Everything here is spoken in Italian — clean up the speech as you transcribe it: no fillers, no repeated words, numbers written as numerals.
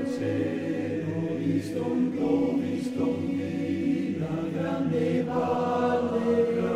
Se ho visto un po', visto un la grande valle